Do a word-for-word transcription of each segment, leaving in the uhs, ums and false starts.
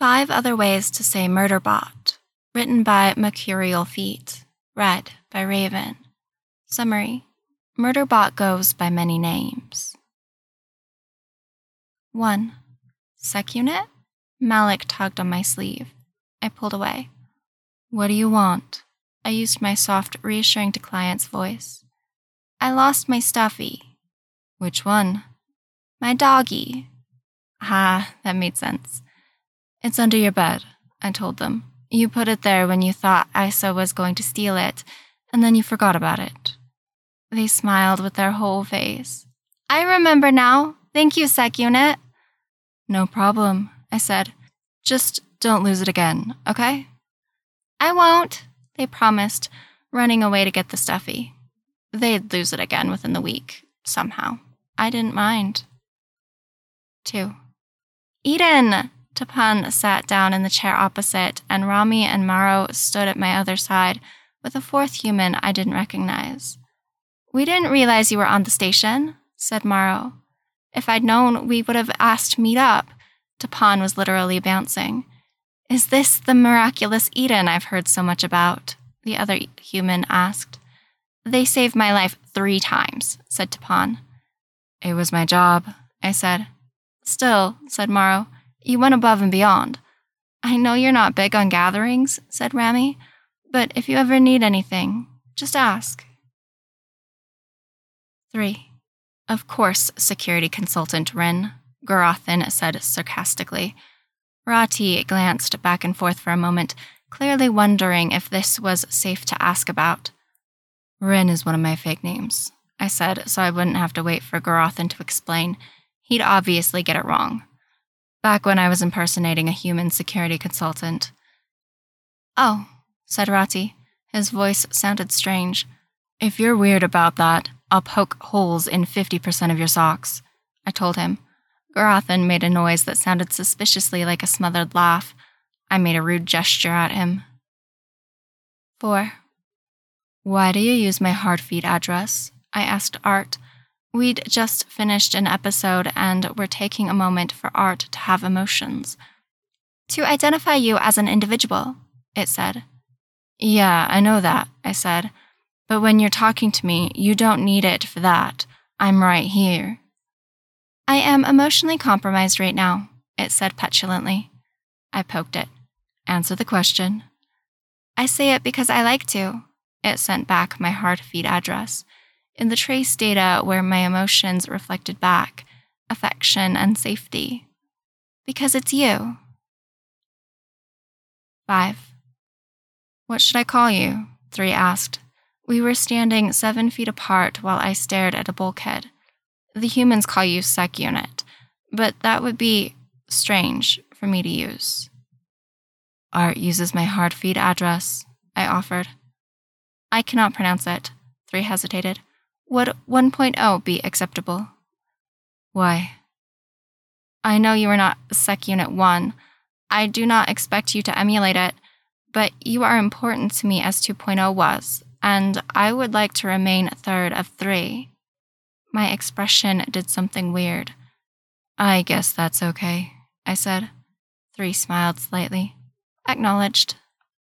Five Other Ways to Say Murderbot, written by Mercurial Feet, read by Raven. Summary: Murderbot goes by many names. one. Sec unit? Malik tugged on my sleeve. I pulled away. What do you want? I used my soft, reassuring to client's voice. I lost my stuffy. Which one? My doggy. Ah, that made sense. It's under your bed, I told them. You put it there when you thought Isa was going to steal it, and then you forgot about it. They smiled with their whole face. I remember now. Thank you, Sec Unit. No problem, I said. Just don't lose it again, okay? I won't, they promised, running away to get the stuffy. They'd lose it again within the week, somehow. I didn't mind. Two. Eden! Tapan sat down in the chair opposite, and Rami and Maro stood at my other side with a fourth human I didn't recognize. We didn't realize you were on the station, said Maro. If I'd known, we would have asked to meet up. Tapan was literally bouncing. Is this the miraculous Eden I've heard so much about? The other human asked. They saved my life three times, said Tapan. It was my job, I said. Still, said Maro, you went above and beyond. I know you're not big on gatherings, said Rami, but if you ever need anything, just ask. Three. Of course, security consultant Rin, Garothin said sarcastically. Rati glanced back and forth for a moment, clearly wondering if this was safe to ask about. Rin is one of my fake names, I said, so I wouldn't have to wait for Garothin to explain. He'd obviously get it wrong. Back when I was impersonating a human security consultant. Oh, said Rati. His voice sounded strange. If you're weird about that, I'll poke holes in fifty percent of your socks, I told him. Garothin made a noise that sounded suspiciously like a smothered laugh. I made a rude gesture at him. Four. Why do you use my hard feed address? I asked Art. We'd just finished an episode and we're taking a moment for Art to have emotions. To identify you as an individual, it said. Yeah, I know that, I said. But when you're talking to me, you don't need it for that. I'm right here. I am emotionally compromised right now, it said petulantly. I poked it. Answer the question. I say it because I like to. It sent back my hard feed address. In the trace data where my emotions reflected back, affection and safety. Because it's you. Five. What should I call you? Three asked. We were standing seven feet apart while I stared at a bulkhead. The humans call you Sec Unit, but that would be strange for me to use. Art uses my hard feed address, I offered. I cannot pronounce it. Three hesitated. Would one point oh be acceptable? Why? I know you are not Sec Unit one. I do not expect you to emulate it, but you are important to me as two point oh was, and I would like to remain third of three. My expression did something weird. I guess that's okay, I said. Three smiled slightly. Acknowledged.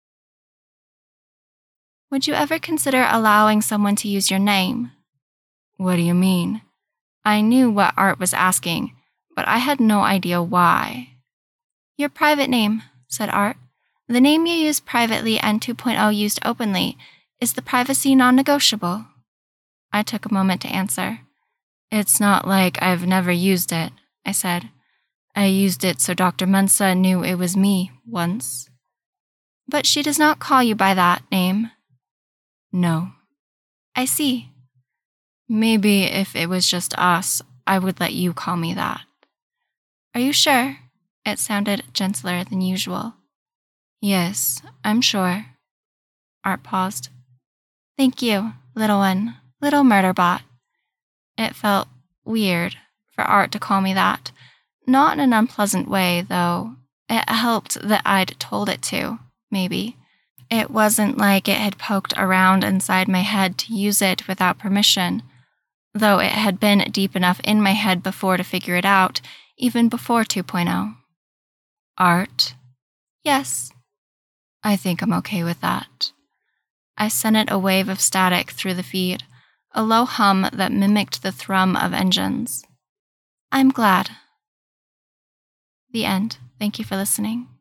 Would you ever consider allowing someone to use your name? What do you mean? I knew what Art was asking, but I had no idea why. Your private name, said Art. The name you use privately and two point oh used openly. Is the privacy non-negotiable? I took a moment to answer. It's not like I've never used it, I said. I used it so Doctor Mensa knew it was me once. But she does not call you by that name. No. I see. Maybe if it was just us, I would let you call me that. Are you sure? It sounded gentler than usual. Yes, I'm sure. Art paused. Thank you, little one, little Murderbot. It felt weird for Art to call me that. Not in an unpleasant way, though. It helped that I'd told it to, maybe. It wasn't like it had poked around inside my head to use it without permission, though it had been deep enough in my head before to figure it out, even before two point oh. Art, Yes. I think I'm okay with that. I sent it a wave of static through the feed, a low hum that mimicked the thrum of engines. I'm glad. The end. Thank you for listening.